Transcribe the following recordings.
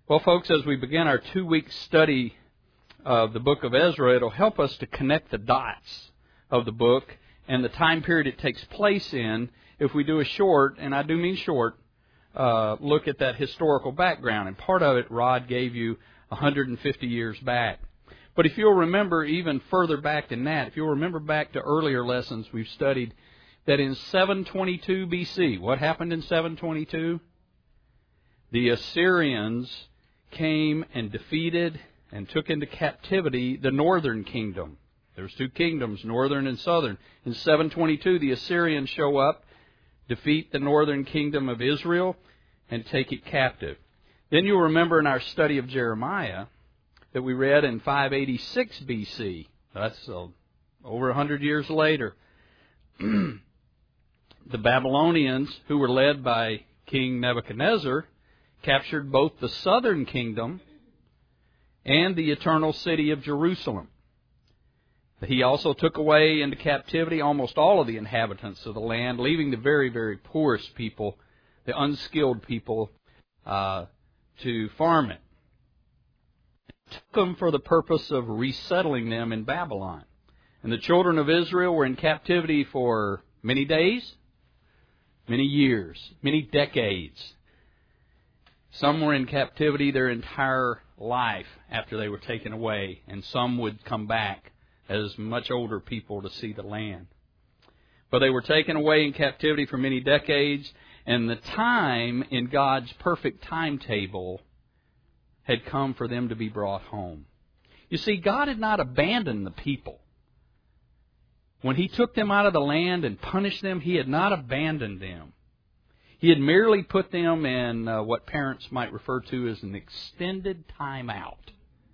Well, folks, as we begin our 2-week study of the book of Ezra, it'll help us to connect the dots of the book and the time period it takes place in if we do a short, and I do mean short, look at that historical background. And part of it, Rod gave you 150 years back. But if you'll remember even further back than that, if you'll remember back to earlier lessons we've studied, that in 722 BC, what happened in 722? The Assyrians came and defeated and took into captivity the northern kingdom. There's two kingdoms, northern and southern. In 722, the Assyrians show up, defeat the northern kingdom of Israel, and take it captive. Then you'll remember in our study of Jeremiah that we read in 586 BC. That's over 100 years later. The Babylonians, who were led by King Nebuchadnezzar, captured both the southern kingdom and the eternal city of Jerusalem. He also took away into captivity almost all of the inhabitants of the land, leaving the very, very poorest people, the unskilled people, to farm it. He took them for the purpose of resettling them in Babylon. And the children of Israel were in captivity for many days, many years, many decades. Some were in captivity their entire life after they were taken away, and some would come back as much older people to see the land. But they were taken away in captivity for many decades, and the time in God's perfect timetable had come for them to be brought home. You see, God had not abandoned the people. When He took them out of the land and punished them, He had not abandoned them. He had merely put them in what parents might refer to as an extended time out.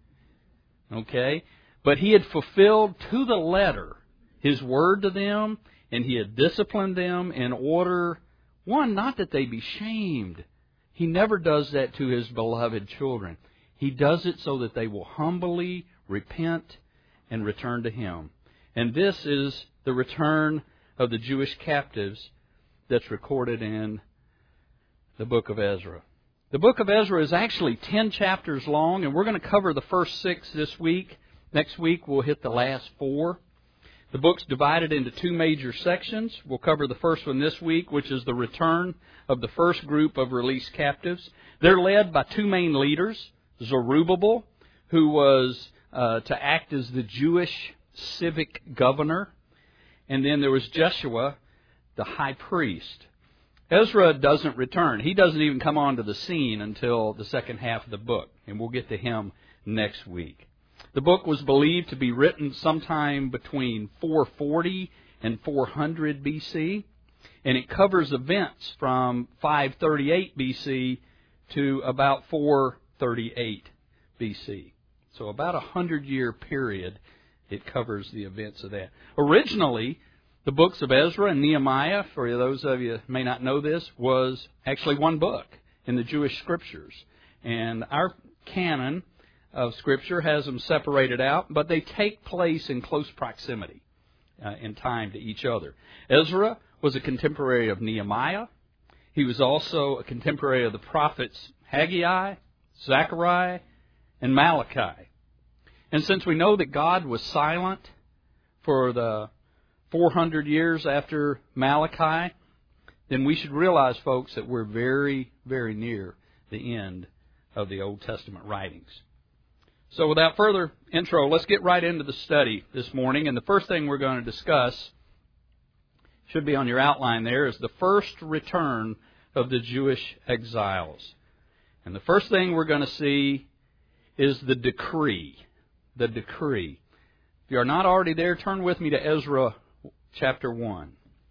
Okay? But He had fulfilled to the letter His word to them, and He had disciplined them in order, one, not that they be shamed. He never does that to His beloved children. He does it so that they will humbly repent and return to Him. And this is the return of the Jewish captives that's recorded in the book of Ezra. The book of Ezra is actually 10 chapters long, and we're going to cover the first 6 this week. Next week we'll hit the last 4. The book's divided into 2 major sections. We'll cover the first one this week, which is the return of the first group of released captives. They're led by 2 main leaders, Zerubbabel, who was to act as the Jewish civic governor, and then there was Joshua, the high priest. Ezra doesn't return. He doesn't even come onto the scene until the second half of the book, and we'll get to him next week. The book was believed to be written sometime between 440 and 400 BC, and it covers events from 538 BC to about 438 BC. So about a 100-year period it covers the events of that. Originally, the books of Ezra and Nehemiah, for those of you who may not know this, was actually one book in the Jewish Scriptures. And our canon of Scripture has them separated out, but they take place in close proximity in time to each other. Ezra was a contemporary of Nehemiah. He was also a contemporary of the prophets Haggai, Zechariah, and Malachi. And since we know that God was silent for the 400 years after Malachi, then we should realize, folks, that we're very, very near the end of the Old Testament writings. So without further intro, let's get right into the study this morning. And the first thing we're going to discuss, should be on your outline there, is the first return of the Jewish exiles. And the first thing we're going to see is the decree. The decree. If you are not already there, turn with me to Ezra chapter 1.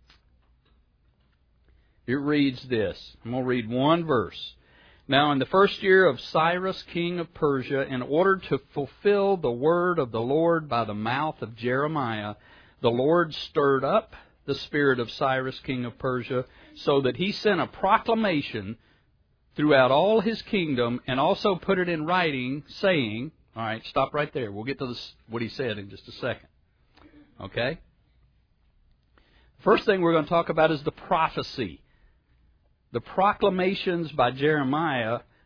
It reads this. I'm going to read one verse. Now in the first year of Cyrus, king of Persia, in order to fulfill the word of the Lord by the mouth of Jeremiah, the Lord stirred up the spirit of Cyrus, king of Persia, so that he sent a proclamation throughout all his kingdom and also put it in writing, saying, all right, stop right there. We'll get to what he said in just a second. Okay? First thing we're going to talk about is the prophecy. The proclamations by Jeremiah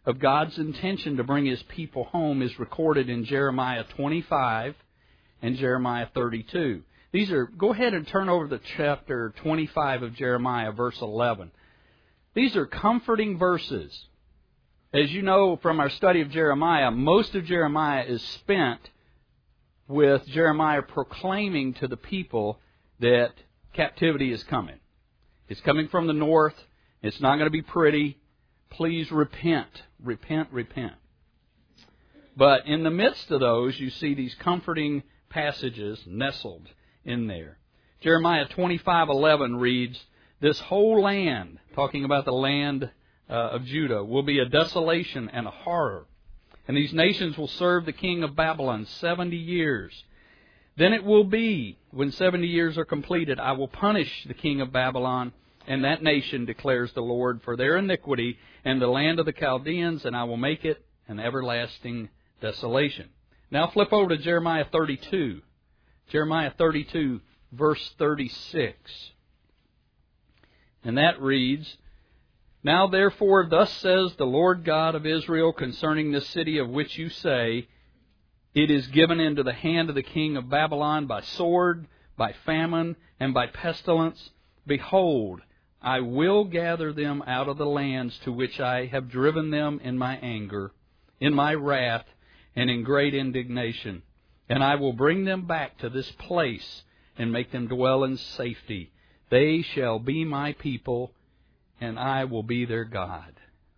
of God's intention to bring His people home is recorded in Jeremiah 25 and Jeremiah 32. Go ahead and turn over to chapter 25 of Jeremiah, verse 11. These are comforting verses. As you know from our study of Jeremiah, most of Jeremiah is spent with Jeremiah proclaiming to the people that captivity is coming. It's coming from the north. It's not going to be pretty. Please repent. Repent, repent. But in the midst of those, you see these comforting passages nestled in there. Jeremiah 25:11 reads, "This whole land," talking about the land of Judah, "will be a desolation and a horror. And these nations will serve the king of Babylon 70 years. Then it will be, when 70 years are completed, I will punish the king of Babylon and that nation, declares the Lord, for their iniquity and the land of the Chaldeans, and I will make it an everlasting desolation." Now flip over to Jeremiah 32. Jeremiah 32, verse 36. And that reads, "Now therefore thus says the Lord God of Israel concerning this city of which you say, it is given into the hand of the king of Babylon by sword, by famine, and by pestilence. Behold, I will gather them out of the lands to which I have driven them in my anger, in my wrath, and in great indignation. And I will bring them back to this place and make them dwell in safety. They shall be my people, and I will be their God."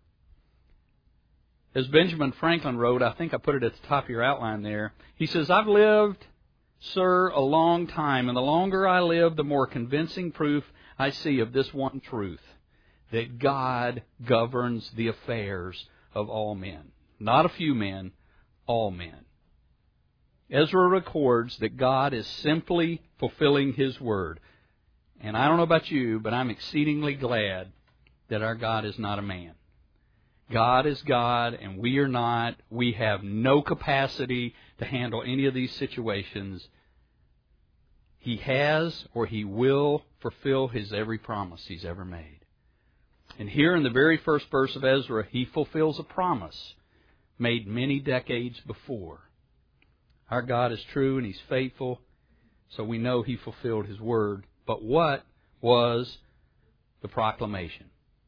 As Benjamin Franklin wrote, I think I put it at the top of your outline there, he says, "I've lived, sir, a long time, and the longer I live, the more convincing proof I see of this one truth, that God governs the affairs of all men." Not a few men, all men. Ezra records that God is simply fulfilling His word. And I don't know about you, but I'm exceedingly glad that our God is not a man. God is God, and we are not. We have no capacity to handle any of these situations. He has, or He will, fulfill His every promise He's ever made. And here in the very first verse of Ezra, He fulfills a promise made many decades before. Our God is true and He's faithful, so we know He fulfilled His word. But what was the proclamation?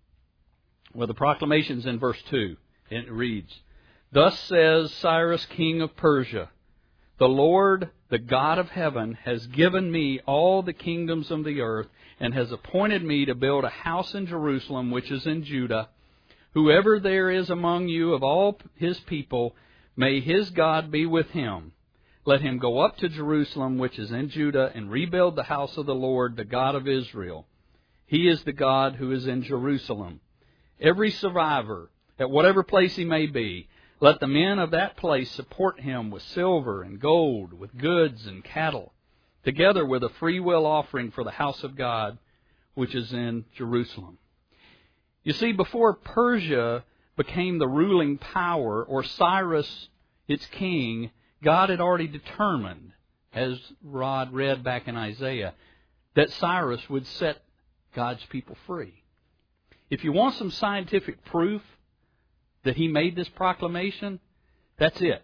Well, the proclamation's in verse 2. And it reads, "Thus says Cyrus, king of Persia, the Lord, the God of heaven, has given me all the kingdoms of the earth, and has appointed me to build a house in Jerusalem, which is in Judah. Whoever there is among you of all His people, may his God be with him. Let him go up to Jerusalem, which is in Judah, and rebuild the house of the Lord, the God of Israel. He is the God who is in Jerusalem. Every survivor, at whatever place he may be, let the men of that place support him with silver and gold, with goods and cattle, together with a freewill offering for the house of God, which is in Jerusalem." You see, before Persia became the ruling power, or Cyrus, its king, God had already determined, as Rod read back in Isaiah, that Cyrus would set God's people free. If you want some scientific proof that he made this proclamation, that's it.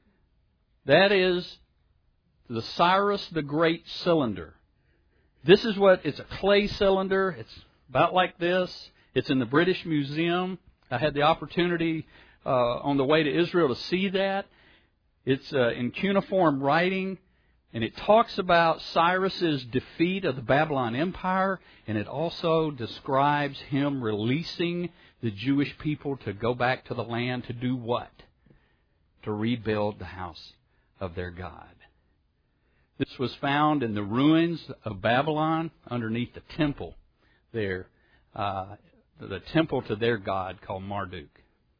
That is the Cyrus the Great cylinder. This is it's a clay cylinder. It's about like this. It's in the British Museum. I had the opportunity on the way to Israel to see that. It's in cuneiform writing, and it talks about Cyrus's defeat of the Babylon Empire, and it also describes him releasing the Jewish people to go back to the land to do what? To rebuild the house of their God. This was found in the ruins of Babylon underneath the temple there, the temple to their god called Marduk.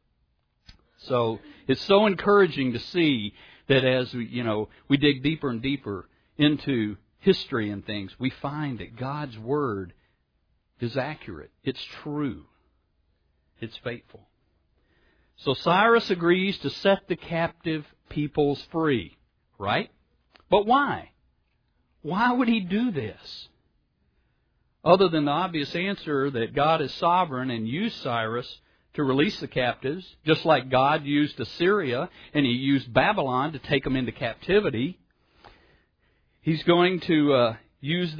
So it's so encouraging to see that as we dig deeper and deeper into history and things, we find that God's Word is accurate. It's true. It's faithful. So Cyrus agrees to set the captive peoples free, right? But why? Why would he do this? Other than the obvious answer that God is sovereign and used Cyrus to release the captives, just like God used Assyria and He used Babylon to take them into captivity. He's going to use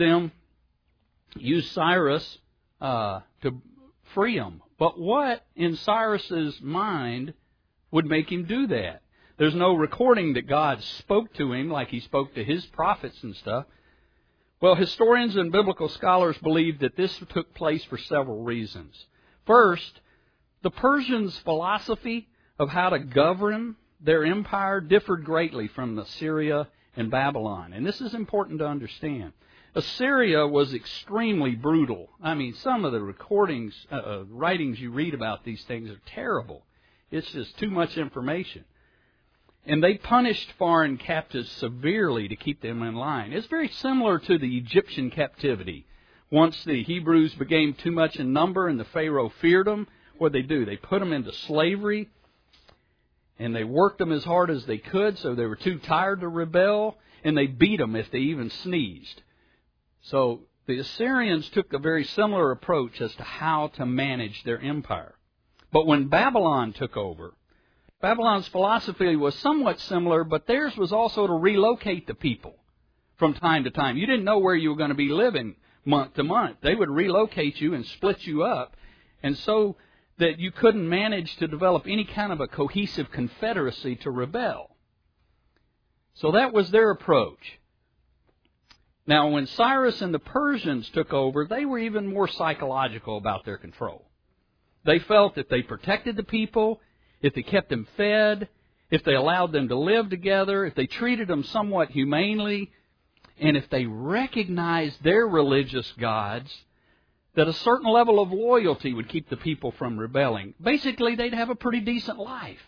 Cyrus to free them. But what in Cyrus's mind would make him do that? There's no recording that God spoke to him like He spoke to His prophets and stuff. Well, historians and biblical scholars believe that this took place for several reasons. First, the Persians' philosophy of how to govern their empire differed greatly from Assyria and Babylon. And this is important to understand. Assyria was extremely brutal. I mean, some of the writings you read about these things are terrible. It's just too much information. And they punished foreign captives severely to keep them in line. It's very similar to the Egyptian captivity. Once the Hebrews became too much in number and the Pharaoh feared them, what did they do? They put them into slavery, and they worked them as hard as they could, so they were too tired to rebel, and they beat them if they even sneezed. So the Assyrians took a very similar approach as to how to manage their empire. But when Babylon took over, Babylon's philosophy was somewhat similar, but theirs was also to relocate the people from time to time. You didn't know where you were going to be living month to month. They would relocate you and split you up, and so that you couldn't manage to develop any kind of a cohesive confederacy to rebel. So that was their approach. Now, when Cyrus and the Persians took over, they were even more psychological about their control. They felt that they protected the people, if they kept them fed, if they allowed them to live together, if they treated them somewhat humanely, and if they recognized their religious gods, that a certain level of loyalty would keep the people from rebelling. Basically, they'd have a pretty decent life.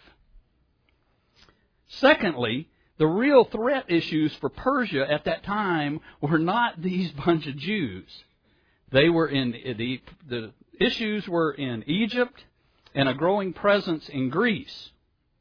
Secondly, the real threat issues for Persia at that time were not these bunch of Jews. They were in the issues were in Egypt and a growing presence in Greece.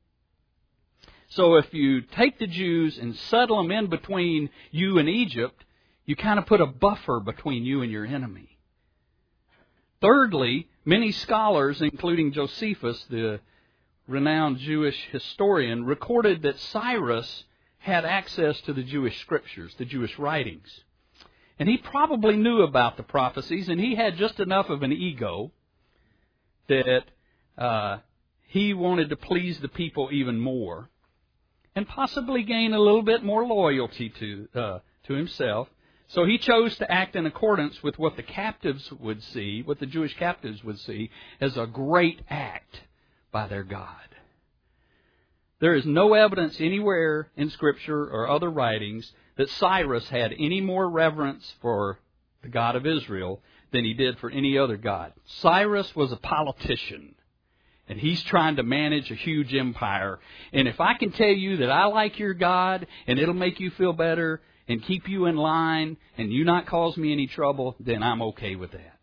So if you take the Jews and settle them in between you and Egypt, you kind of put a buffer between you and your enemy. Thirdly, many scholars, including Josephus, the renowned Jewish historian, recorded that Cyrus had access to the Jewish scriptures, the Jewish writings. And he probably knew about the prophecies, and he had just enough of an ego that he wanted to please the people even more and possibly gain a little bit more loyalty to himself. So he chose to act in accordance with what the captives would see, what the Jewish captives would see, as a great act by their God. There is no evidence anywhere in Scripture or other writings that Cyrus had any more reverence for the God of Israel than he did for any other god. Cyrus was a politician, and he's trying to manage a huge empire. And if I can tell you that I like your God, and it'll make you feel better, and keep you in line, and you not cause me any trouble, then I'm okay with that.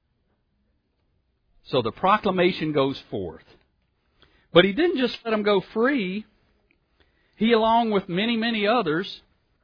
So the proclamation goes forth. But he didn't just let them go free. He, along with many, many others,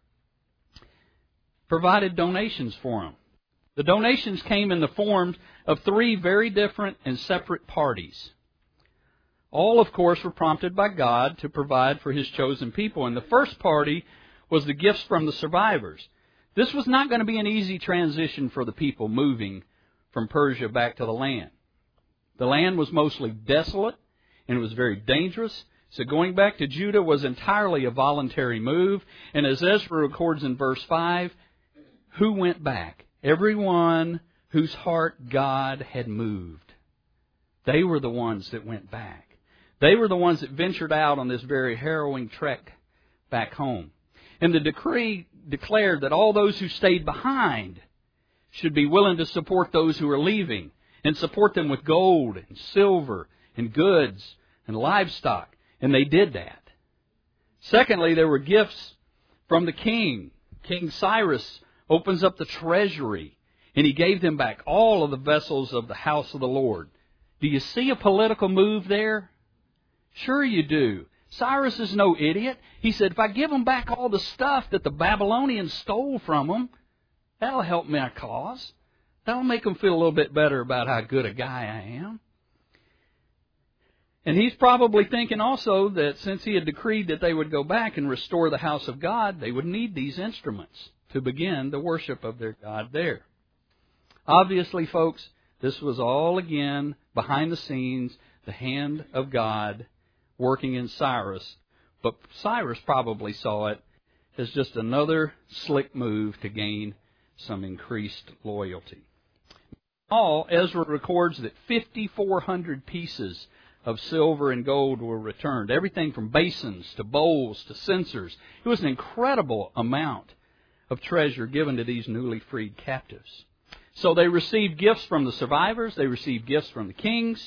provided donations for them. The donations came in the form of three very different and separate parties. All, of course, were prompted by God to provide for His chosen people. And the first party was the gifts from the survivors. This was not going to be an easy transition for the people moving from Persia back to the land. The land was mostly desolate, and it was very dangerous. So going back to Judah was entirely a voluntary move. And as Ezra records in verse 5, who went back? Everyone whose heart God had moved. They were the ones that went back. They were the ones that ventured out on this very harrowing trek back home. And the decree declared that all those who stayed behind should be willing to support those who are leaving, and support them with gold and silver and goods and livestock. And they did that. Secondly, there were gifts from the king. King Cyrus opens up the treasury, and he gave them back all of the vessels of the house of the Lord. Do you see a political move there? Sure you do. Cyrus is no idiot. He said, if I give them back all the stuff that the Babylonians stole from them, that'll help my cause. That'll make them feel a little bit better about how good a guy I am. And he's probably thinking also that since he had decreed that they would go back and restore the house of God, they would need these instruments to begin the worship of their God there. Obviously, folks, this was all again behind the scenes, the hand of God working in Cyrus. But Cyrus probably saw it as just another slick move to gain some increased loyalty. All, Ezra records that 5,400 pieces of silver and gold were returned. Everything from basins to bowls to censers. It was an incredible amount of treasure given to these newly freed captives. So they received gifts from the survivors. They received gifts from the king.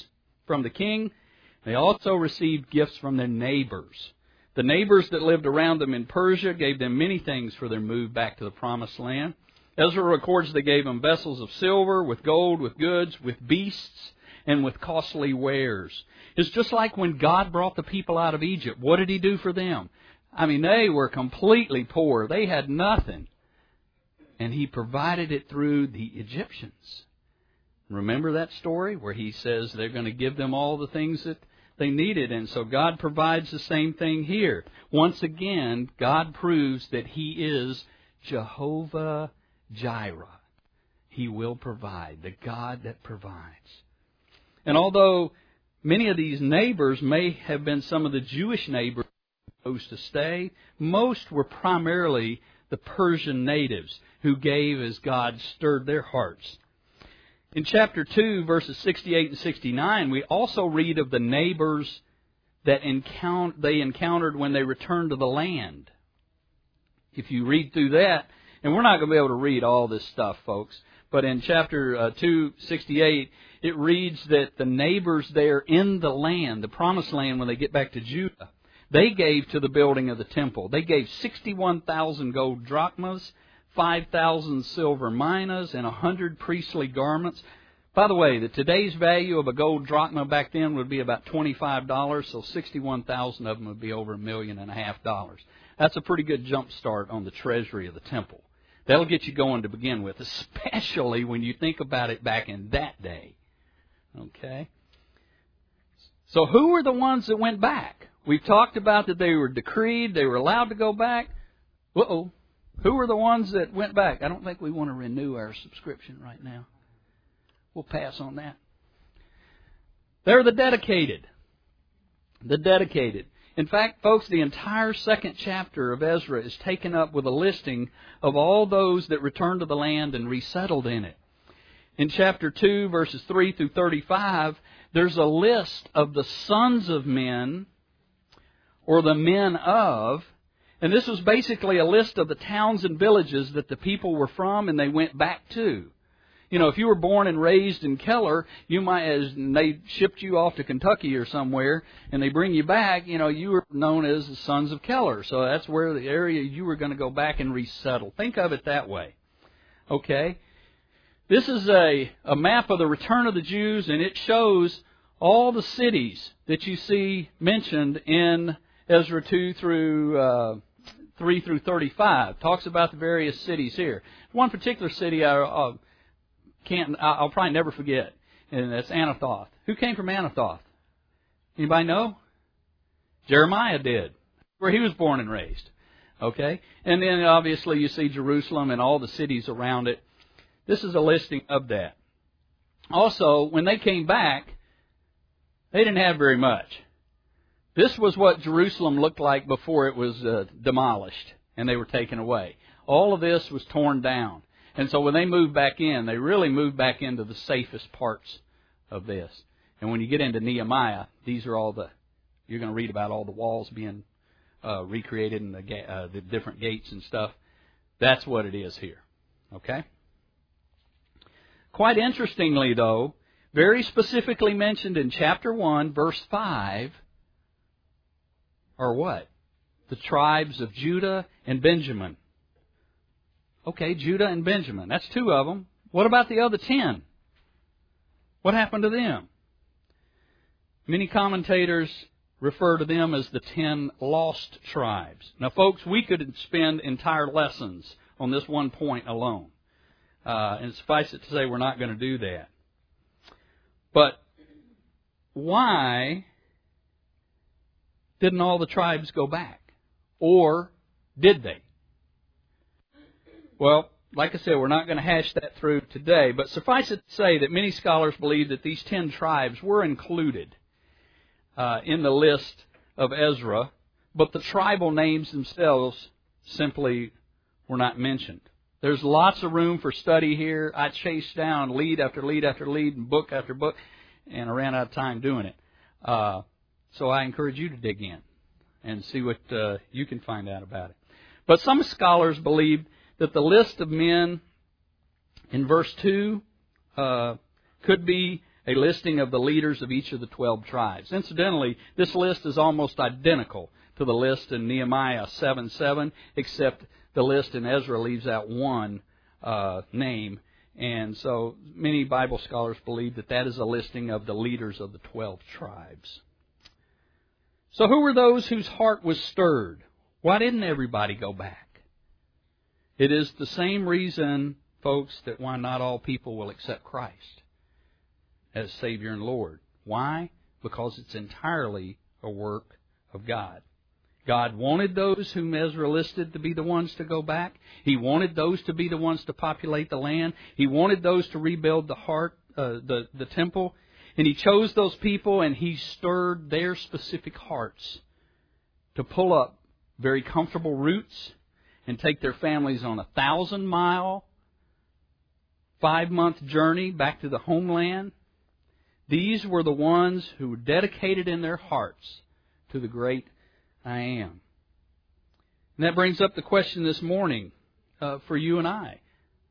They also received gifts from their neighbors. The neighbors that lived around them in Persia gave them many things for their move back to the Promised Land. Ezra records they gave them vessels of silver, with gold, with goods, with beasts, and with costly wares. It's just like when God brought the people out of Egypt. What did He do for them? I mean, they were completely poor. They had nothing. And He provided it through the Egyptians. Remember that story where He says they're going to give them all the things that they needed. And so God provides the same thing here. Once again, God proves that He is Jehovah Jireh. He will provide, the God that provides. And although many of these neighbors may have been some of the Jewish neighbors supposed to stay, most were primarily the Persian natives who gave as God stirred their hearts. In chapter 2, verses 68 and 69, we also read of the neighbors that they encountered when they returned to the land. If you read through that, and we're not going to be able to read all this stuff, folks, but in chapter 2:68, it reads that the neighbors there in the land, the Promised Land, when they get back to Judah, they gave to the building of the temple. They gave 61,000 gold drachmas, 5,000 silver minas, and 100 priestly garments. By the way, today's value of a gold drachma back then would be about $25, so 61,000 of them would be over $1.5 million. That's a pretty good jump start on the treasury of the temple. That'll get you going to begin with, especially when you think about it back in that day. Okay? So who were the ones that went back? We've talked about that they were decreed, they were allowed to go back. Uh-oh. Who were the ones that went back? I don't think we want to renew our subscription right now. We'll pass on that. They're the dedicated. The dedicated. In fact, folks, the entire second chapter of Ezra is taken up with a listing of all those that returned to the land and resettled in it. In chapter 2, verses 3 through 35, there's a list of the sons of men, or the men of, and this was basically a list of the towns and villages that the people were from and they went back to. You know, if you were born and raised in Keller, you might, as they shipped you off to Kentucky or somewhere, and they bring you back, you know, you were known as the sons of Keller. So that's where the area you were going to go back and resettle. Think of it that way. Okay? This is a map of the return of the Jews, and it shows all the cities that you see mentioned in Ezra 2 through 3 through 35. Talks about the various cities here. One particular city I'll probably never forget, and that's Anathoth. Who came from Anathoth? Anybody know? Jeremiah did, where he was born and raised. Okay? And then obviously you see Jerusalem and all the cities around it. This is a listing of that. Also, when they came back, they didn't have very much. This was what Jerusalem looked like before it was demolished and they were taken away. All of this was torn down. And so when they moved back in, they really moved back into the safest parts of this. And when you get into Nehemiah, these are all you're going to read about all the walls being recreated and the different gates and stuff. That's what it is here. Okay? Quite interestingly, though, very specifically mentioned in chapter 1, verse 5, are what? The tribes of Judah and Benjamin. Okay, Judah and Benjamin. That's two of them. What about the other 10? What happened to them? Many commentators refer to them as the 10 lost tribes. Now, folks, we could spend entire lessons on this one point alone. And suffice it to say, we're not going to do that. But why didn't all the tribes go back? Or did they? Well, like I said, we're not going to hash that through today, but suffice it to say that many scholars believe that these 10 tribes were included in the list of Ezra, but the tribal names themselves simply were not mentioned. There's lots of room for study here. I chased down lead after lead after lead and book after book, and I ran out of time doing it. So I encourage you to dig in and see what you can find out about it. But some scholars believe that the list of men in verse 2 could be a listing of the leaders of each of the 12 tribes. Incidentally, this list is almost identical to the list in Nehemiah 7:7, except the list in Ezra leaves out one name. And so many Bible scholars believe that that is a listing of the leaders of the 12 tribes. So who were those whose heart was stirred? Why didn't everybody go back? It is the same reason, folks, that why not all people will accept Christ as Savior and Lord. Why? Because it's entirely a work of God. God wanted those whom Ezra listed to be the ones to go back. He wanted those to be the ones to populate the land. He wanted those to rebuild the temple. And He chose those people, and He stirred their specific hearts to pull up very comfortable roots and take their families on a 1,000-mile, 5-month journey back to the homeland. These were the ones who were dedicated in their hearts to the great I Am. And that brings up the question this morning for you and I.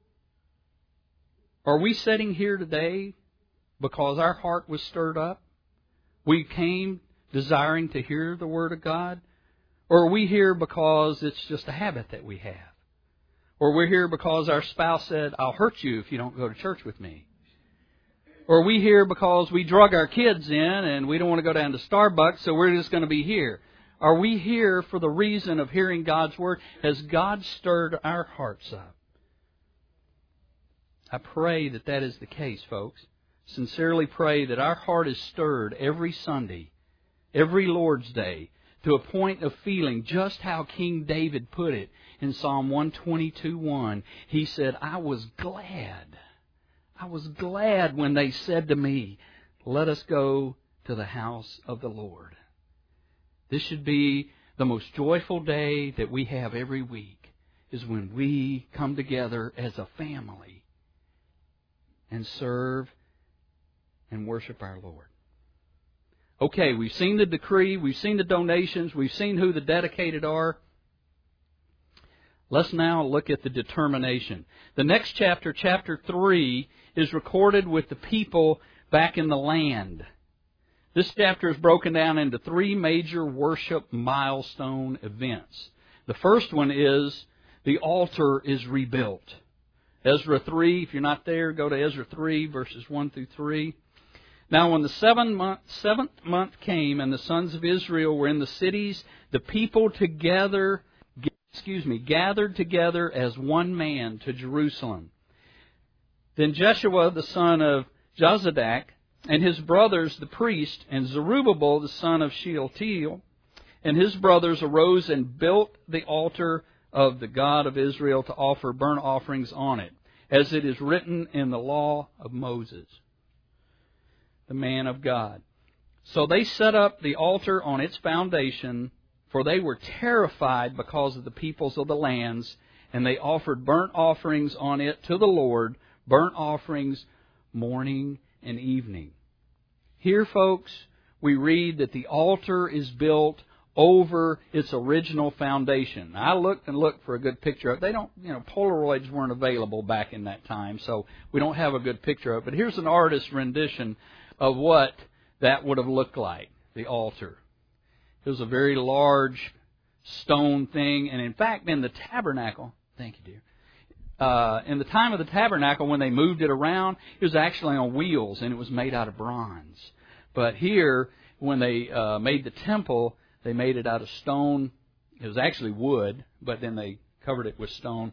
Are we sitting here today because our heart was stirred up? We came desiring to hear the Word of God? Or are we here because it's just a habit that we have? Or we're here because our spouse said, I'll hurt you if you don't go to church with me? Or are we here because we drug our kids in and we don't want to go down to Starbucks, so we're just going to be here? Are we here for the reason of hearing God's Word? Has God stirred our hearts up? I pray that that is the case, folks. Sincerely pray that our heart is stirred every Sunday, every Lord's Day, to a point of feeling just how King David put it in Psalm 122:1. He said, I was glad when they said to me, let us go to the house of the Lord. This should be the most joyful day that we have every week, is when we come together as a family and serve and worship our Lord. Okay, we've seen the decree, we've seen the donations, we've seen who the dedicated are. Let's now look at the determination. The next chapter, chapter 3, is recorded with the people back in the land. This chapter is broken down into 3 major worship milestone events. The first one is the altar is rebuilt. Ezra 3, if you're not there, go to Ezra 3, verses 1 through 3. Now when the seventh month came and the sons of Israel were in the cities, the people gathered together as one man to Jerusalem. Then Jeshua, the son of Jozadak, and his brothers, the priest, and Zerubbabel, the son of Shealtiel, and his brothers arose and built the altar of the God of Israel to offer burnt offerings on it, as it is written in the law of Moses, the man of God. So they set up the altar on its foundation, for they were terrified because of the peoples of the lands, and they offered burnt offerings on it to the Lord, burnt offerings morning and evening. Here, folks, we read that the altar is built over its original foundation. Now, I looked and looked for a good picture of it. Polaroids weren't available back in that time, so we don't have a good picture of it. But here's an artist's rendition of what that would have looked like, the altar. It was a very large stone thing, and in fact, in the tabernacle, thank you, dear. In the time of the tabernacle, when they moved it around, it was actually on wheels, and it was made out of bronze. But here, when they made the temple, they made it out of stone. It was actually wood, but then they covered it with stone.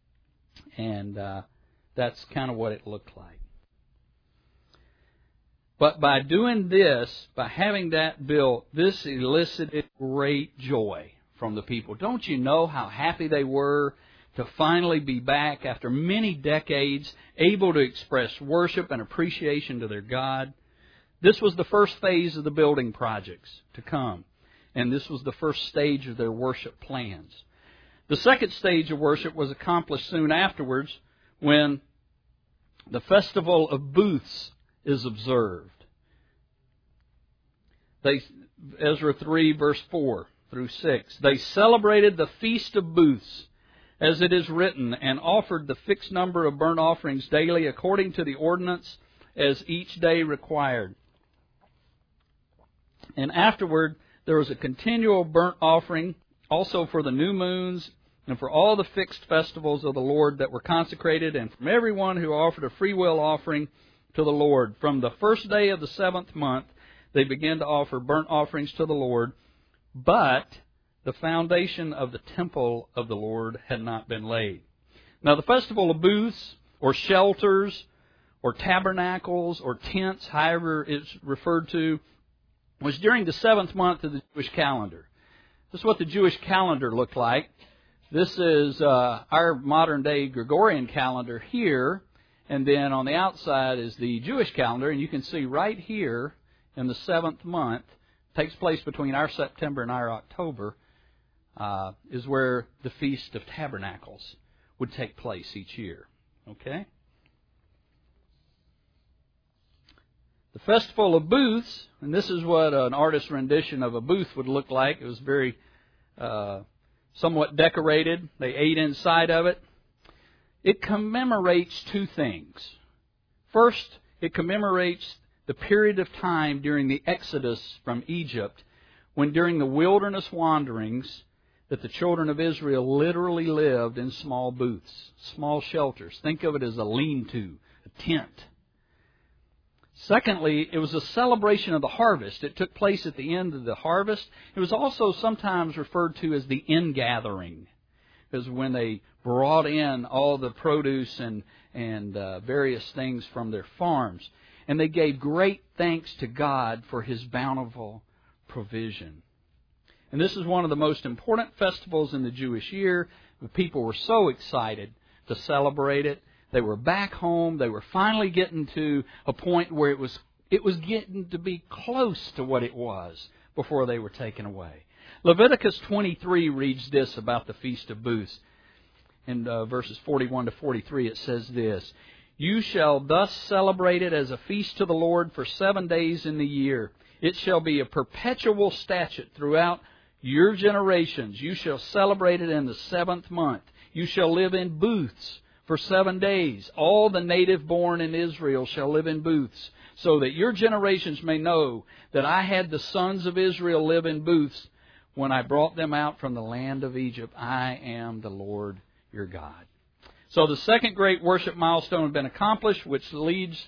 And that's kind of what it looked like. But by doing this, by having that built, this elicited great joy from the people. Don't you know how happy they were to finally be back after many decades, able to express worship and appreciation to their God? This was the first phase of the building projects to come, and this was the first stage of their worship plans. The second stage of worship was accomplished soon afterwards when the Festival of Booths is observed. Ezra 3, verse 4 through 6. They celebrated the Feast of Booths, as it is written, and offered the fixed number of burnt offerings daily according to the ordinance as each day required. And afterward, there was a continual burnt offering also for the new moons and for all the fixed festivals of the Lord that were consecrated, and from everyone who offered a free will offering to the Lord. From the first day of the 7th month, they began to offer burnt offerings to the Lord, but the foundation of the temple of the Lord had not been laid. Now, the Festival of Booths, or shelters, or tabernacles, or tents, however it's referred to, was during the 7th month of the Jewish calendar. This is what the Jewish calendar looked like. This is our modern-day Gregorian calendar here, and then on the outside is the Jewish calendar, and you can see right here in the 7th month, takes place between our September and our October, is where the Feast of Tabernacles would take place each year. Okay? The Festival of Booths, and this is what an artist's rendition of a booth would look like. It was very somewhat decorated. They ate inside of it. It commemorates two things. First, it commemorates the period of time during the Exodus from Egypt, when during the wilderness wanderings that the children of Israel literally lived in small booths, small shelters. Think of it as a lean-to, a tent. Secondly, it was a celebration of the harvest. It took place at the end of the harvest. It was also sometimes referred to as the ingathering, because when they brought in all the produce and various things from their farms, and they gave great thanks to God for His bountiful provision. And this is one of the most important festivals in the Jewish year. The people were so excited to celebrate it. They were back home. They were finally getting to a point where it was getting to be close to what it was before they were taken away. Leviticus 23 reads this about the Feast of Booths. In verses 41 to 43, it says this: "You shall thus celebrate it as a feast to the Lord for 7 days in the year. It shall be a perpetual statute throughout your generations. You shall celebrate it in the 7th month. You shall live in booths for 7 days. All the native born in Israel shall live in booths, so that your generations may know that I had the sons of Israel live in booths when I brought them out from the land of Egypt. I am the Lord your God." So the second great worship milestone had been accomplished, which leads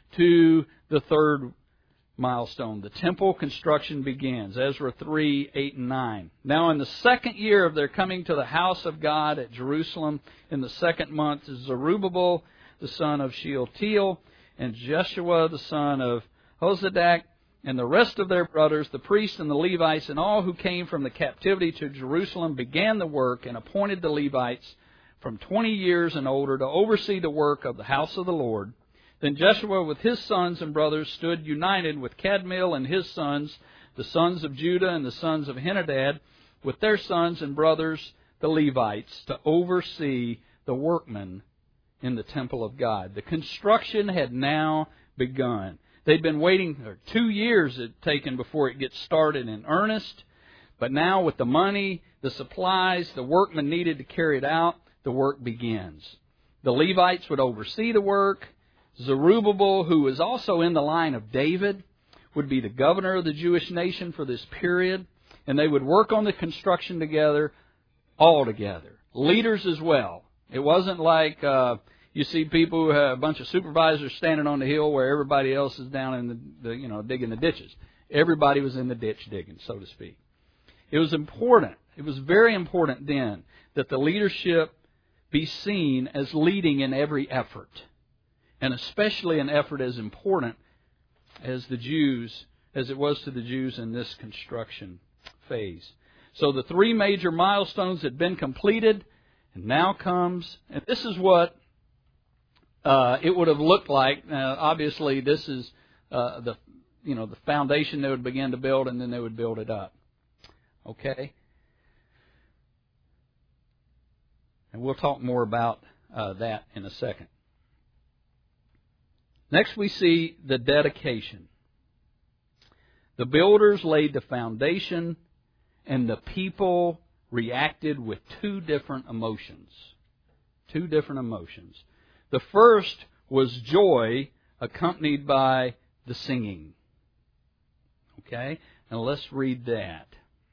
to the third milestone. The temple construction begins. Ezra 3, 8, and 9. "Now in the 2nd year of their coming to the house of God at Jerusalem, in the 2nd month, Zerubbabel, the son of Shealtiel, and Jeshua, the son of Hozadak, and the rest of their brothers, the priests and the Levites, and all who came from the captivity to Jerusalem, began the work and appointed the Levites from 20 years and older to oversee the work of the house of the Lord. Then Jeshua with his sons and brothers stood united with Kadmiel and his sons, the sons of Judah and the sons of Henadad, with their sons and brothers, the Levites, to oversee the workmen in the temple of God." The construction had now begun. They'd been waiting, 2 years it had taken before it gets started in earnest. But now with the money, the supplies, the workmen needed to carry it out, the work begins. The Levites would oversee the work. Zerubbabel, who was also in the line of David, would be the governor of the Jewish nation for this period. And they would work on the construction together, all together. Leaders as well. It wasn't like you see people who have a bunch of supervisors standing on the hill where everybody else is down in the digging the ditches. Everybody was in the ditch digging, so to speak. It was important. It was very important then that the leadership be seen as leading in every effort, and especially an effort as important as it was to the Jews in this construction phase. So the three major milestones had been completed, and now comes, and this is what it would have looked like. Obviously, this is the foundation they would begin to build, and then they would build it up. Okay? And we'll talk more about that in a second. Next we see the dedication. The builders laid the foundation, and the people reacted with two different emotions. Two different emotions. The first was joy, accompanied by the singing. Okay? Now let's read that.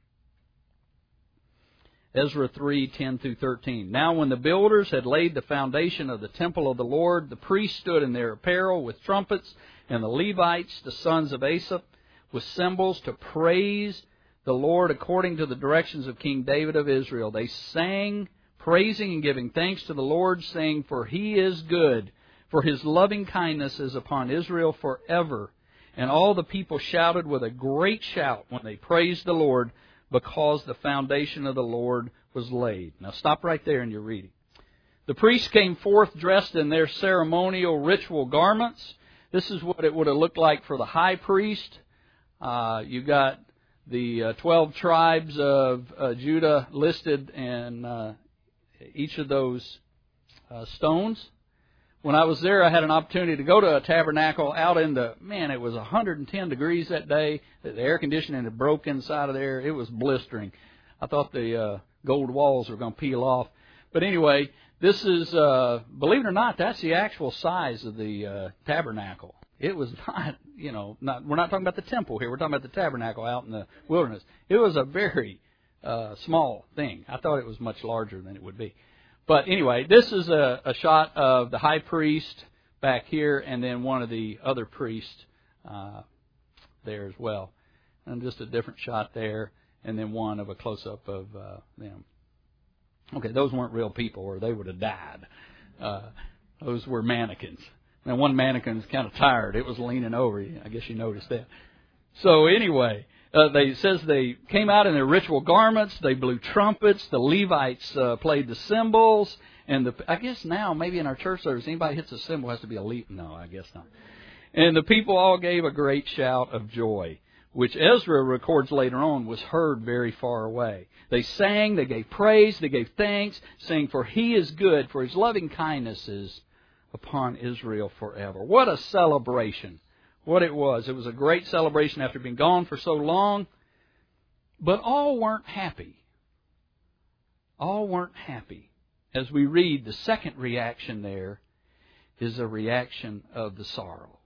Ezra 3:10 through 13. Now when the builders had laid the foundation of the temple of the Lord, the priests stood in their apparel with trumpets, and the Levites, the sons of Asaph, with cymbals to praise the Lord according to the directions of King David of Israel. They sang, praising and giving thanks to the Lord, saying, "For He is good, for His loving kindness is upon Israel forever." And all the people shouted with a great shout when they praised the Lord, because the foundation of the Lord was laid. Now stop right there in your reading. The priests came forth dressed in their ceremonial ritual garments. This is what it would have looked like for the high priest. You've got the 12 tribes of Judah listed in each of those stones. When I was there, I had an opportunity to go to a tabernacle out in it was 110 degrees that day. The air conditioning had broke inside of there. It was blistering. I thought the gold walls were going to peel off. But anyway, this is, believe it or not, that's the actual size of the tabernacle. It was not, we're not talking about the temple here. We're talking about the tabernacle out in the wilderness. It was a very small thing. I thought it was much larger than it would be. But anyway, this is a shot of the high priest back here, and then one of the other priests there as well. And just a different shot there, and then one of a close-up of them. Okay, those weren't real people, or they would have died. Those were mannequins. Now, one mannequin's kind of tired. It was leaning over. I guess you noticed that. So anyway, it says they came out in their ritual garments. They blew trumpets. The Levites played the cymbals. And I guess now, maybe in our church service, anybody hits a cymbal has to be a Levite. No, I guess not. And the people all gave a great shout of joy, which Ezra records later on was heard very far away. They sang, they gave praise, they gave thanks, saying, "For He is good, for His loving kindness is upon Israel forever." What a celebration. What it was. It was a great celebration after being gone for so long. But all weren't happy. All weren't happy. As we read, the second reaction there is a reaction of the sorrow.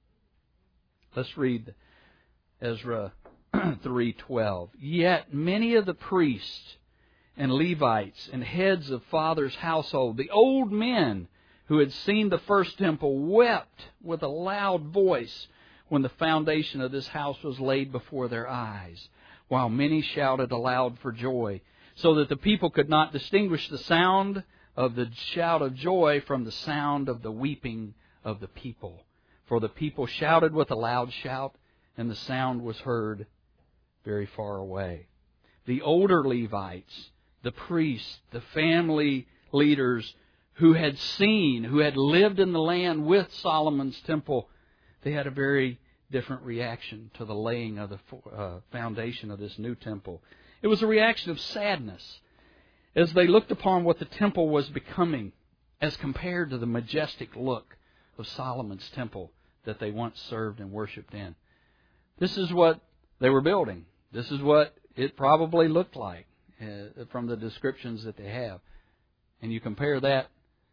Let's read Ezra 3:12. Yet many of the priests and Levites and heads of fathers' household, the old men who had seen the first temple, wept with a loud voice when the foundation of this house was laid before their eyes, while many shouted aloud for joy, so that the people could not distinguish the sound of the shout of joy from the sound of the weeping of the people. For the people shouted with a loud shout, and the sound was heard very far away. The older Levites, the priests, the family leaders who had lived in the land with Solomon's temple, they had a very different reaction to the laying of the foundation of this new temple. It was a reaction of sadness as they looked upon what the temple was becoming as compared to the majestic look of Solomon's temple that they once served and worshipped in. This is what they were building. This is what it probably looked like from the descriptions that they have. And you compare that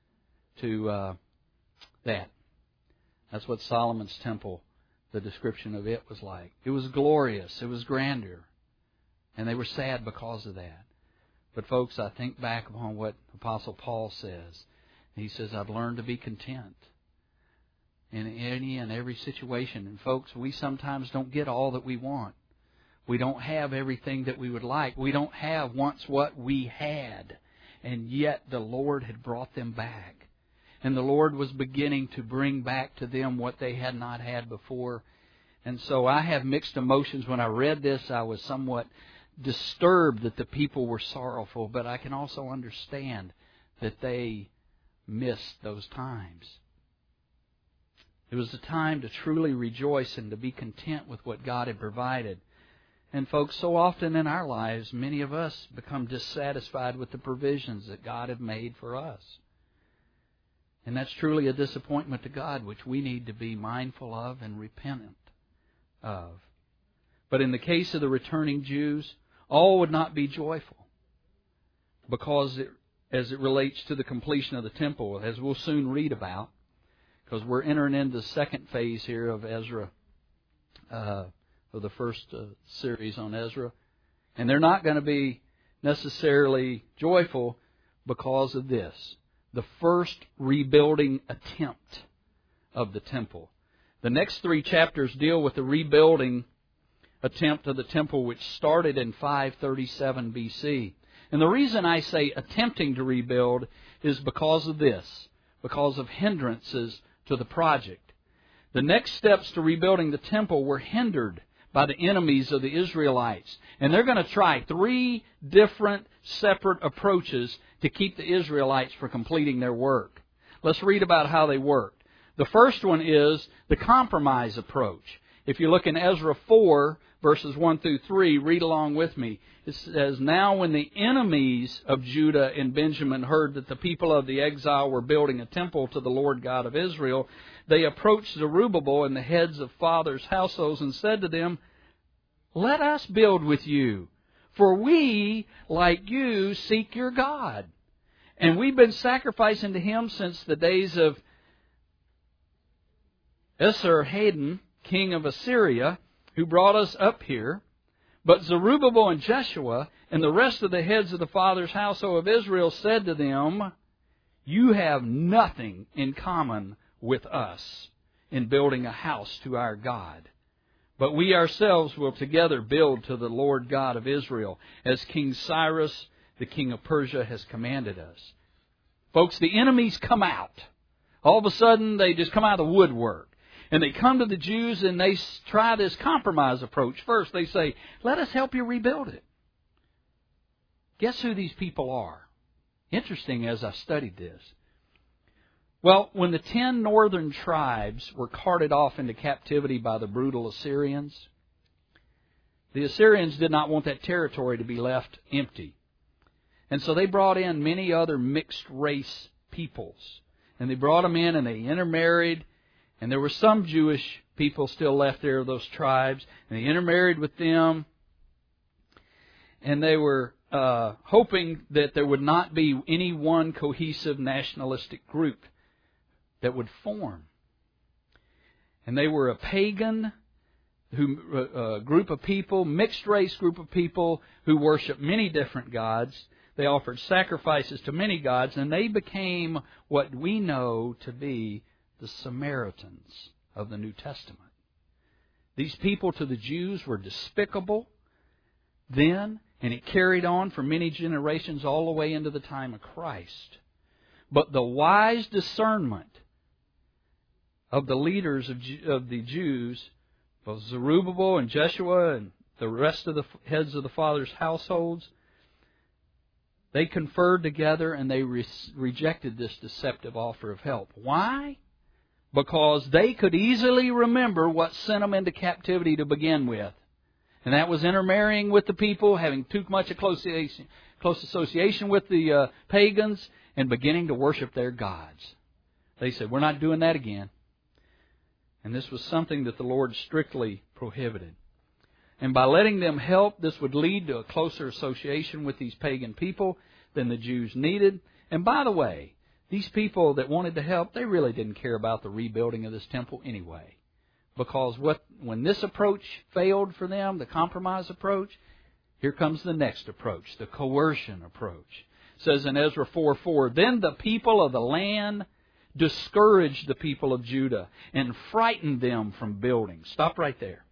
to that. That's what Solomon's temple, the description of it was like. It was glorious. It was grandeur. And they were sad because of that. But folks, I think back upon what Apostle Paul says. He says, I've learned to be content in any and every situation. And folks, we sometimes don't get all that we want. We don't have everything that we would like. We don't have once what we had. And yet the Lord had brought them back. And the Lord was beginning to bring back to them what they had not had before. And so I have mixed emotions. When I read this, I was somewhat disturbed that the people were sorrowful, but I can also understand that they missed those times. It was a time to truly rejoice and to be content with what God had provided. And folks, so often in our lives, many of us become dissatisfied with the provisions that God has made for us. And that's truly a disappointment to God, which we need to be mindful of and repentant of. But in the case of the returning Jews, all would not be joyful, because as it relates to the completion of the temple, as we'll soon read about, because we're entering into the second phase here of Ezra, of the first series on Ezra. And they're not going to be necessarily joyful because of this. The first rebuilding attempt of the temple. The next 3 chapters deal with the rebuilding attempt of the temple, which started in 537 BC. And the reason I say attempting to rebuild is because of this, because of hindrances to the project. The next steps to rebuilding the temple were hindered by the enemies of the Israelites. And they're going to try 3 different separate approaches to keep the Israelites from completing their work. Let's read about how they worked. The first one is the compromise approach. If you look in Ezra 4, verses 1 through 3, read along with me. It says, "Now when the enemies of Judah and Benjamin heard that the people of the exile were building a temple to the Lord God of Israel, they approached Zerubbabel and the heads of fathers' households and said to them, 'Let us build with you, for we, like you, seek your God. And we've been sacrificing to Him since the days of Esarhaddon, king of Assyria, who brought us up here. But Zerubbabel and Jeshua and the rest of the heads of the fathers' household of Israel said to them, "You have nothing in common with us in building a house to our God. But we ourselves will together build to the Lord God of Israel, as King Cyrus, the king of Persia, has commanded us." Folks, the enemies come out. All of a sudden, they just come out of the woodwork. And they come to the Jews and they try this compromise approach. First, they say, "Let us help you rebuild it." Guess who these people are? Interesting as I studied this. Well, when the 10 northern tribes were carted off into captivity by the brutal Assyrians, the Assyrians did not want that territory to be left empty. And so they brought in many other mixed race peoples. And they brought them in and they intermarried. And there were some Jewish people still left there of those tribes. And they intermarried with them. And they were hoping that there would not be any one cohesive nationalistic group that would form. And they were a pagan group of people, mixed race group of people who worshiped many different gods. They offered sacrifices to many gods, and they became what we know to be the Samaritans of the New Testament. These people to the Jews were despicable then, and it carried on for many generations all the way into the time of Christ. But the wise discernment of the leaders of the Jews, both Zerubbabel and Jeshua and the rest of the heads of the fathers' households, they conferred together and they rejected this deceptive offer of help. Why? Because they could easily remember what sent them into captivity to begin with. And that was intermarrying with the people, having too much a close association with the pagans, and beginning to worship their gods. They said, "We're not doing that again." And this was something that the Lord strictly prohibited. And by letting them help, this would lead to a closer association with these pagan people than the Jews needed. And by the way, these people that wanted to help, they really didn't care about the rebuilding of this temple anyway. Because when this approach failed for them, the compromise approach, here comes the next approach, the coercion approach. It says in Ezra 4:4, "Then the people of the land discouraged the people of Judah and frightened them from building." Stop right there.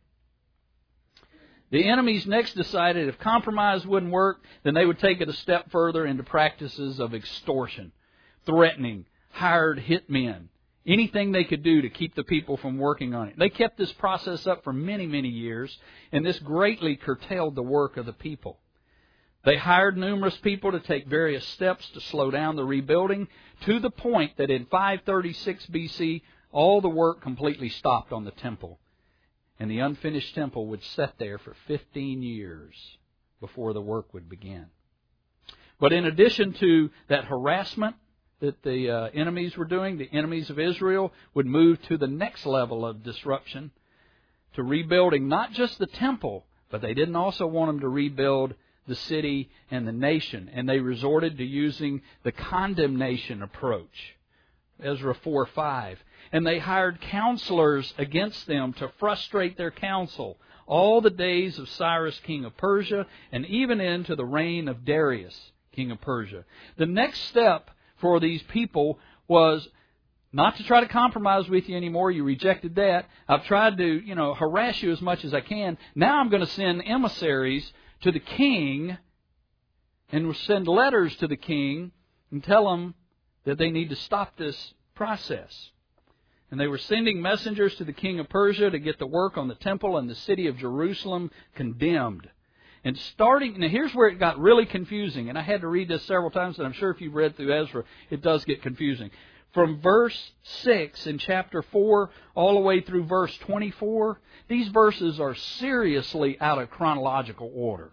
The enemies next decided if compromise wouldn't work, then they would take it a step further into practices of extortion, threatening, hired hitmen, anything they could do to keep the people from working on it. They kept this process up for many, many years, and this greatly curtailed the work of the people. They hired numerous people to take various steps to slow down the rebuilding, to the point that in 536 BC, all the work completely stopped on the temple. And the unfinished temple would sit there for 15 years before the work would begin. But in addition to that harassment that the enemies were doing, the enemies of Israel would move to the next level of disruption, to rebuilding not just the temple, but they didn't also want them to rebuild the city and the nation. And they resorted to using the condemnation approach. Ezra 4:5. And they hired counselors against them to frustrate their counsel all the days of Cyrus, king of Persia, and even into the reign of Darius, king of Persia. The next step for these people was not to try to compromise with you anymore. You rejected that. I've tried to, harass you as much as I can. Now I'm going to send emissaries to the king and we'll send letters to the king and tell him that they need to stop this process. And they were sending messengers to the king of Persia to get the work on the temple and the city of Jerusalem condemned. And now here's where it got really confusing. And I had to read this several times, and I'm sure if you've read through Ezra, it does get confusing. From verse 6 in chapter 4 all the way through verse 24, these verses are seriously out of chronological order.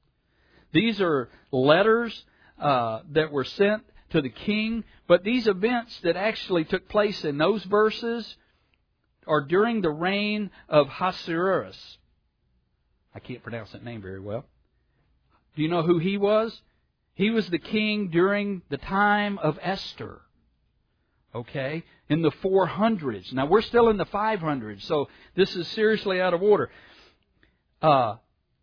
These are letters that were sent to the king, but these events that actually took place in those verses are during the reign of Ahasuerus. I can't pronounce that name very well. Do you know who he was? He was the king during the time of Esther. Okay? In the 400s. Now we're still in the 500s, so this is seriously out of order. And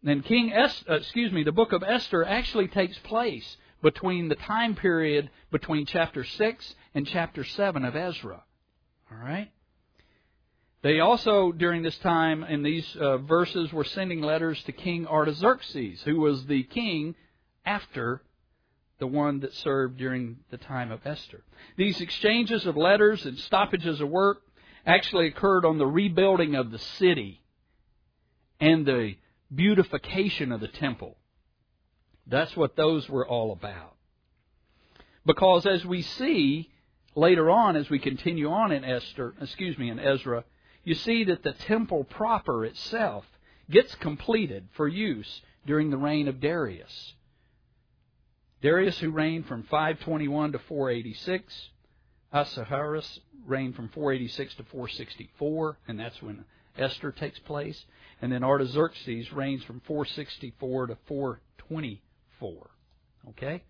the book of Esther actually takes place between the time period between chapter 6 and chapter 7 of Ezra. All right? They also, during this time, in these verses, were sending letters to King Artaxerxes, who was the king after the one that served during the time of Esther. These exchanges of letters and stoppages of work actually occurred on the rebuilding of the city and the beautification of the temple. That's what those were all about. Because as we see later on, as we continue on in Ezra, you see that the temple proper itself gets completed for use during the reign of Darius. Darius, who reigned from 521 to 486. Ahasuerus reigned from 486 to 464, and that's when Esther takes place. And then Artaxerxes reigns from 464 to 424. Okay?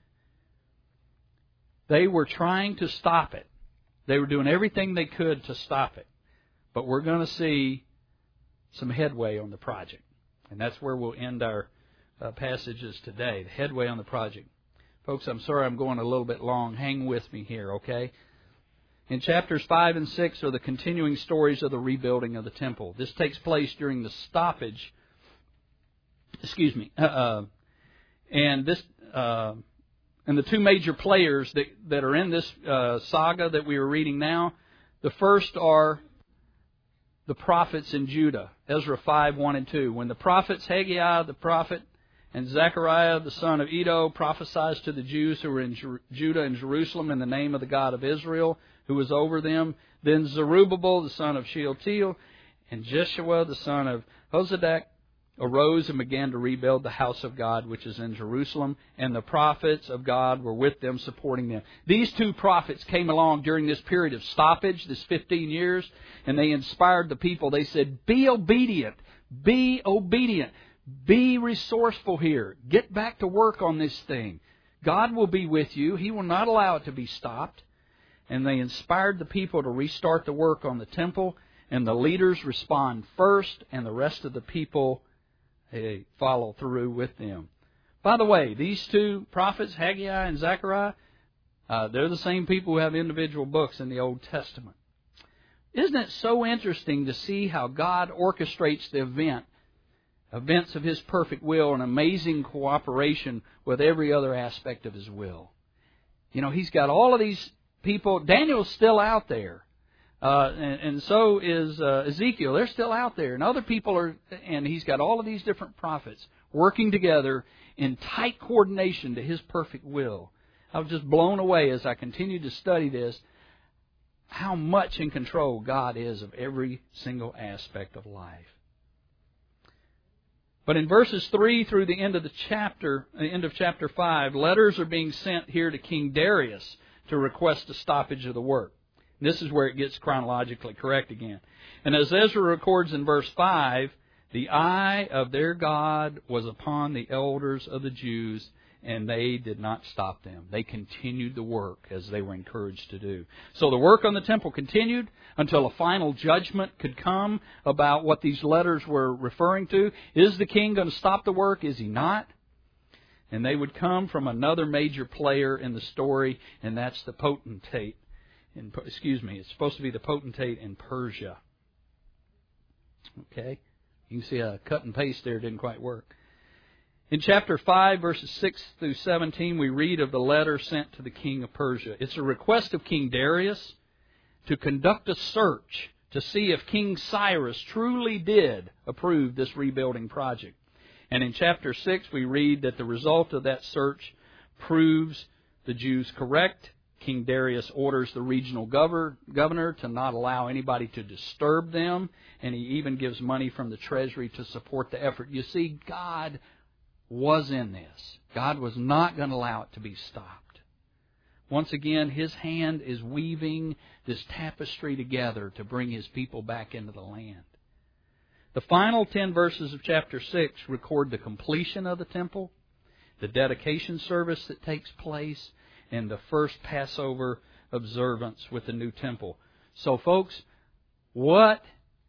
They were trying to stop it. They were doing everything they could to stop it. But we're going to see some headway on the project. And that's where we'll end our passages today, the headway on the project. Folks, I'm sorry I'm going a little bit long. Hang with me here, okay? In chapters 5 and 6 are the continuing stories of the rebuilding of the temple. This takes place during the stoppage. And the two major players that are in this saga that we are reading now, the first are the prophets in Judah. Ezra 5, 1 and 2. When the prophets Haggai the prophet and Zechariah the son of Iddo prophesied to the Jews who were in Judah and Jerusalem in the name of the God of Israel, who was over them, then Zerubbabel the son of Shealtiel and Jeshua the son of Hozadak arose and began to rebuild the house of God which is in Jerusalem, and the prophets of God were with them, supporting them. These two prophets came along during this period of stoppage, this 15 years, and they inspired the people. They said, be obedient, be obedient, be resourceful here, get back to work on this thing. God will be with you. He will not allow it to be stopped. And they inspired the people to restart the work on the temple, and the leaders respond first, and the rest of the people follow through with them. By the way, these two prophets, Haggai and Zechariah, they're the same people who have individual books in the Old Testament. Isn't it so interesting to see how God orchestrates the events of His perfect will, and amazing cooperation with every other aspect of His will? You know, He's got all of these people. Daniel's still out there. And so is Ezekiel. They're still out there. And other people are, and he's got all of these different prophets working together in tight coordination to His perfect will. I was just blown away as I continued to study this, how much in control God is of every single aspect of life. But in verses 3 through the end of chapter 5, letters are being sent here to King Darius to request a stoppage of the work. And this is where it gets chronologically correct again. And as Ezra records in verse 5, the eye of their God was upon the elders of the Jews, and they did not stop them. They continued the work as they were encouraged to do. So the work on the temple continued until a final judgment could come about what these letters were referring to. Is the king going to stop the work? Is he not? And they would come from another major player in the story, and that's the potentate. It's supposed to be the potentate in Persia. Okay? You can see a cut and paste there didn't quite work. In chapter 5, verses 6 through 17, we read of the letter sent to the king of Persia. It's a request of King Darius to conduct a search to see if King Cyrus truly did approve this rebuilding project. And in chapter 6, we read that the result of that search proves the Jews correct. King Darius orders the regional governor to not allow anybody to disturb them, and he even gives money from the treasury to support the effort. You see, God was in this. God was not going to allow it to be stopped. Once again, His hand is weaving this tapestry together to bring His people back into the land. The final 10 verses of chapter 6 record the completion of the temple, the dedication service that takes place, and the first Passover observance with the new temple. So, folks, what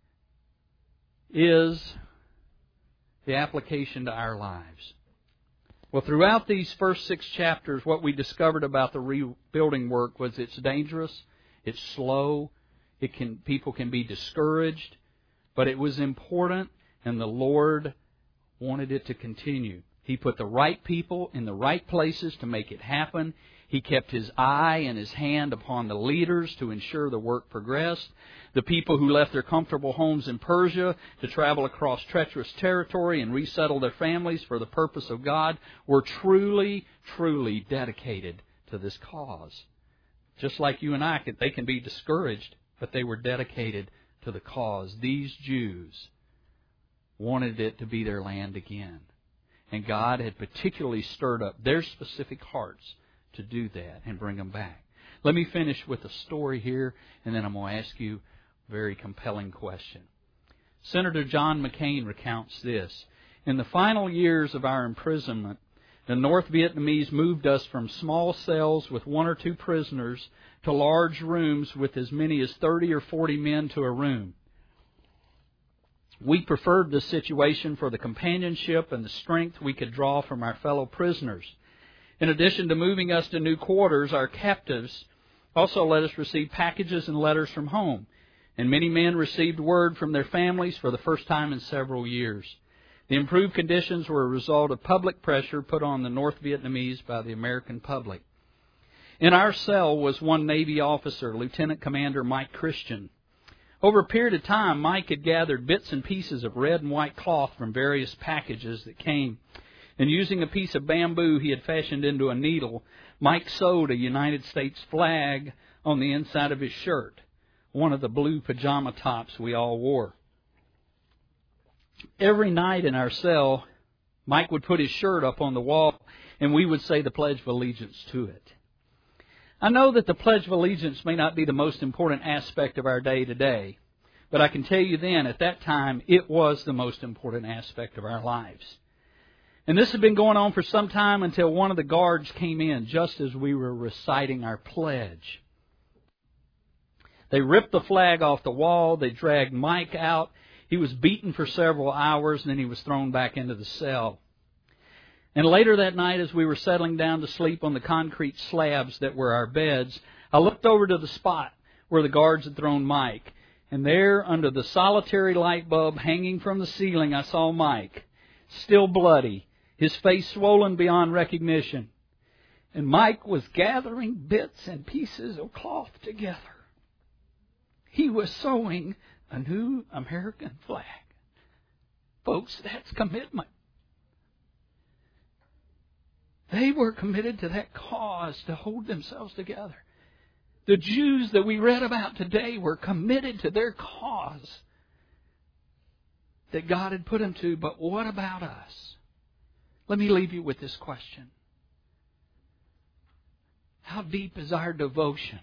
is the application to our lives? Well, throughout these first 6 chapters, what we discovered about the rebuilding work was it's dangerous, it's slow, people can be discouraged, but it was important, and the Lord wanted it to continue. He put the right people in the right places to make it happen. He kept His eye and His hand upon the leaders to ensure the work progressed. The people who left their comfortable homes in Persia to travel across treacherous territory and resettle their families for the purpose of God were truly, truly dedicated to this cause. Just like you and I, they can be discouraged, but they were dedicated to the cause. These Jews wanted it to be their land again. And God had particularly stirred up their specific hearts to do that and bring them back. Let me finish with a story here, and then I'm going to ask you a very compelling question. Senator John McCain recounts this. In the final years of our imprisonment, the North Vietnamese moved us from small cells with 1 or 2 prisoners to large rooms with as many as 30 or 40 men to a room. We preferred this situation for the companionship and the strength we could draw from our fellow prisoners. In addition to moving us to new quarters, our captives also let us receive packages and letters from home. And many men received word from their families for the first time in several years. The improved conditions were a result of public pressure put on the North Vietnamese by the American public. In our cell was one Navy officer, Lieutenant Commander Mike Christian. Over a period of time, Mike had gathered bits and pieces of red and white cloth from various packages that came. And using a piece of bamboo he had fashioned into a needle, Mike sewed a United States flag on the inside of his shirt, one of the blue pajama tops we all wore. Every night in our cell, Mike would put his shirt up on the wall, and we would say the Pledge of Allegiance to it. I know that the Pledge of Allegiance may not be the most important aspect of our day today, but I can tell you then, at that time, it was the most important aspect of our lives. And this had been going on for some time until one of the guards came in just as we were reciting our pledge. They ripped the flag off the wall. They dragged Mike out. He was beaten for several hours, and then he was thrown back into the cell. And later that night, as we were settling down to sleep on the concrete slabs that were our beds, I looked over to the spot where the guards had thrown Mike. And there, under the solitary light bulb hanging from the ceiling, I saw Mike, still bloody, his face swollen beyond recognition. And Mike was gathering bits and pieces of cloth together. He was sewing a new American flag. Folks, that's commitment. They were committed to that cause to hold themselves together. The Jews that we read about today were committed to their cause that God had put them to. But what about us? Let me leave you with this question. How deep is our devotion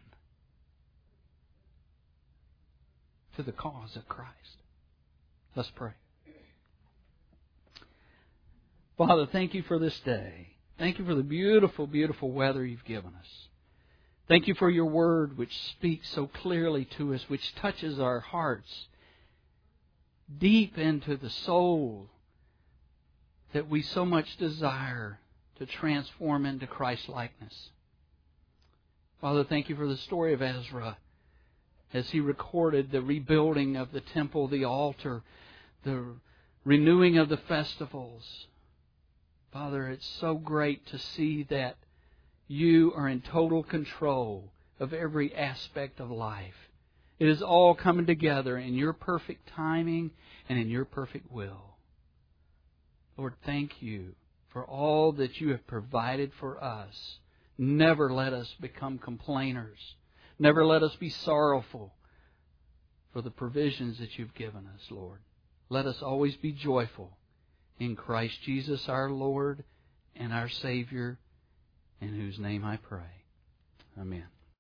to the cause of Christ? Let's pray. Father, thank you for this day. Thank you for the beautiful, beautiful weather you've given us. Thank you for your word which speaks so clearly to us, which touches our hearts deep into the soul that we so much desire to transform into Christ-likeness. Father, thank you for the story of Ezra as he recorded the rebuilding of the temple, the altar, the renewing of the festivals. Father, it's so great to see that you are in total control of every aspect of life. It is all coming together in your perfect timing and in your perfect will. Lord, thank you for all that you have provided for us. Never let us become complainers. Never let us be sorrowful for the provisions that you've given us, Lord. Let us always be joyful in Christ Jesus our Lord and our Savior, in whose name I pray. Amen.